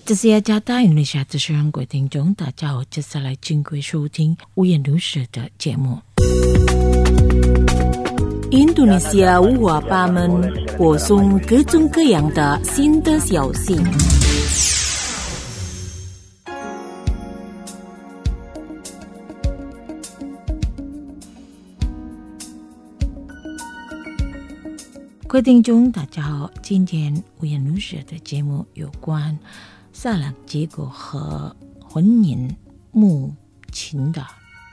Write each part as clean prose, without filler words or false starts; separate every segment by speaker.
Speaker 1: 这是雅加达印度尼西亚的全国听众，大家好，接下来请各位收听五颜六色的节目。印度尼西亚五花八门，播送各种各样的新的消息。各位听众，大家好，今天五颜六色的节目有关萨拉结果和婚姻目前的。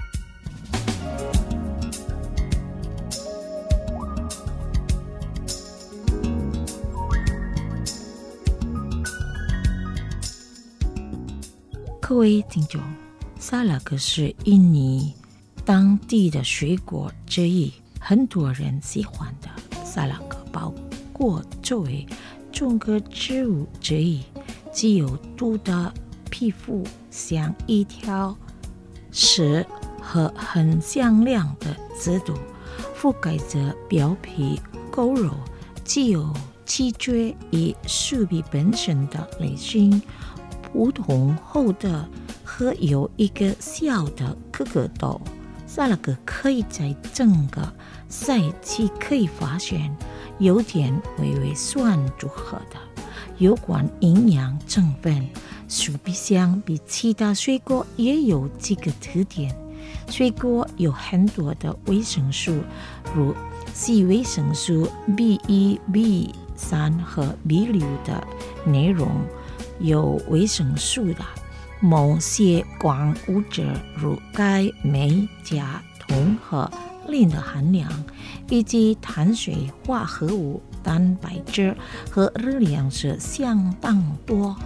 Speaker 1: 各位听众，萨拉克是印尼当地的水果之一，很多人喜欢的萨拉克，包括作为种植植物之一，既有毒的皮肤，像一条蛇和很响亮的紫毒，覆盖着表皮狗肉，既有脊椎与树皮本身的类型不同后的和有一个小的疙疙瘩。萨拉克可以在整个赛季可以发现有点微微酸组合的有关营养成分。树皮相比其他水果也有几个特点。水果有很多的维生素，如硒维生素 B1、B3 和 B6 的内容，有维生素的某些矿物质，如钙、镁、钾、铜和磷的含量，以及碳水化合物、蛋白质和热量是相当多。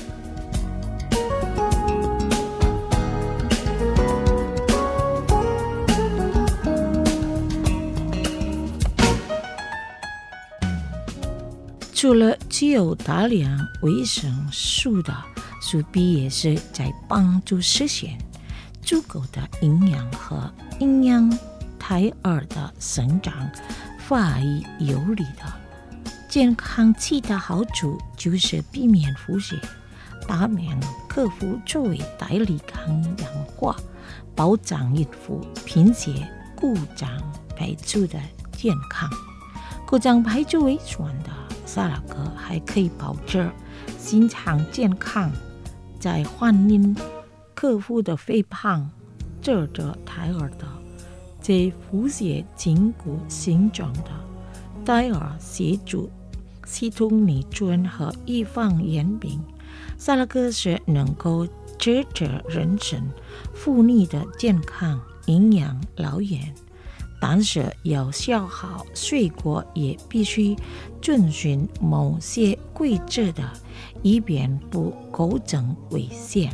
Speaker 1: 除了具有大量维生素的树皮，也是在帮助实现足够的营养和营养胎儿的生长，发育有力的健康。其他好处就是避免腹泻，大便可否作为代理抗氧化，保障孕妇贫血、骨脏排出的健康。骨脏排出为酸的萨拉克还可以保证心脏健康，在患孕克服的肥胖、这着胎儿的在腹泻筋骨形状的胎儿，协助系统逆转和预防炎病。萨拉克是能够支持人参妇女的健康营养来源，但是要消耗水果也必须遵循某些规则的，以便不构成危险。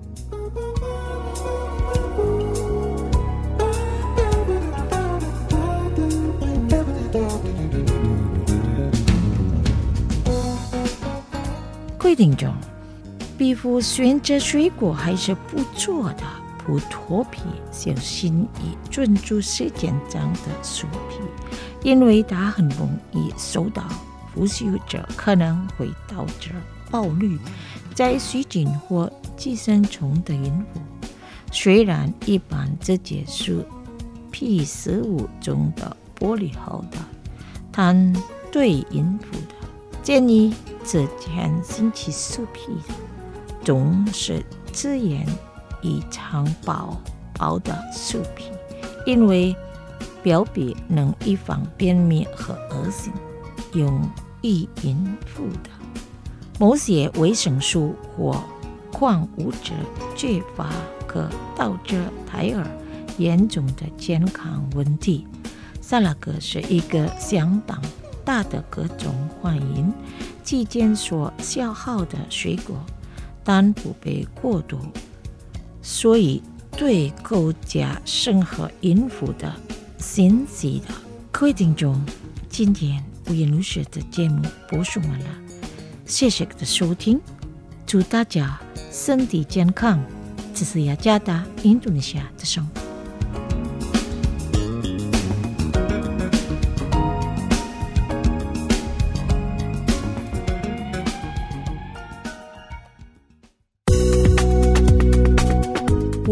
Speaker 1: 规定中，皮肤选择水果还是不错的，不脱皮，小心以专注时间长的树皮，因为它很容易受到腐朽者可能会导致暴露在细菌或寄生虫的孕妇。虽然一般这些树皮食物中的玻璃厚的，但对孕妇的建议之前星期树皮总是自然以常薄的树皮，因为表皮能预防便秘和恶心，用于孕妇的某些维生素或矿物质缺乏，可导致胎儿严重的健康问题。萨拉克是一个相当大的各种欢迎期间所消耗的水果，但不被过多，所以对国家生和孕妇的信息的。各位听众，今天五颜六色的节目播送完了，谢谢的收听，祝大家身体健康。这是雅加达印度尼西亚的声。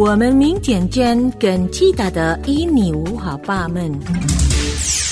Speaker 2: 我们明天见，更期待的与你无好爸们。